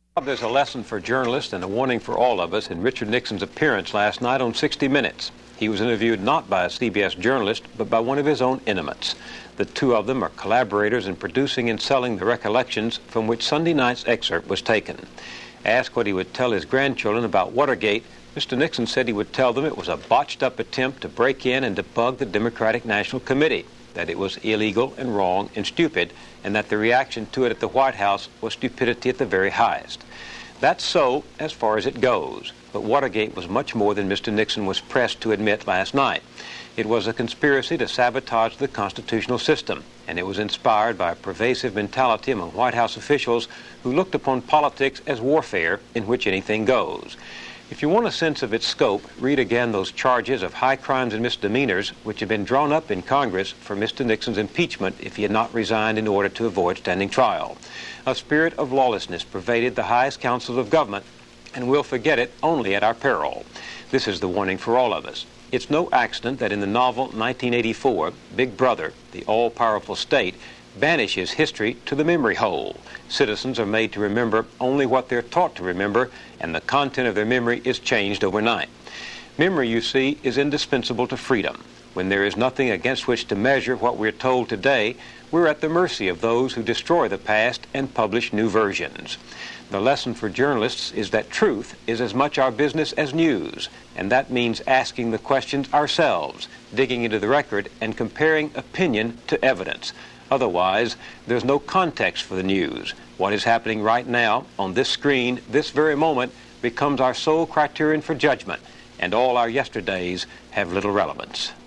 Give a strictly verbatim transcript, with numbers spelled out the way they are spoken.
There's a lesson for journalists and a warning for all of us in Richard Nixon's appearance last night on sixty minutes. He was interviewed not by a C B S journalist, but by one of his own intimates. The two of them are collaborators in producing and selling the recollections from which Sunday night's excerpt was taken. Asked what he would tell his grandchildren about Watergate, Mister Nixon said he would tell them it was a botched-up attempt to break in and debug the Democratic National Committee, that it was illegal and wrong and stupid, and that the reaction to it at the White House was stupidity at the very highest. That's so as far as it goes, but Watergate was much more than Mister Nixon was pressed to admit last night. It was a conspiracy to sabotage the constitutional system, and it was inspired by a pervasive mentality among White House officials who looked upon politics as warfare in which anything goes. If you want a sense of its scope, read again those charges of high crimes and misdemeanors which had been drawn up in Congress for Mister Nixon's impeachment if he had not resigned in order to avoid standing trial. A spirit of lawlessness pervaded the highest councils of government, and we'll forget it only at our peril. This is the warning for all of us. It's no accident that in the novel nineteen eighty-four, Big Brother, the all-powerful state, banishes history to the memory hole. Citizens are made to remember only what they're taught to remember, and the content of their memory is changed overnight. Memory, you see, is indispensable to freedom. When there is nothing against which to measure what we're told today, we're at the mercy of those who destroy the past and publish new versions. The lesson for journalists is that truth is as much our business as news, and that means asking the questions ourselves, digging into the record, and comparing opinion to evidence. Otherwise, there's no context for the news. What is happening right now on this screen, this very moment, becomes our sole criterion for judgment, and all our yesterdays have little relevance.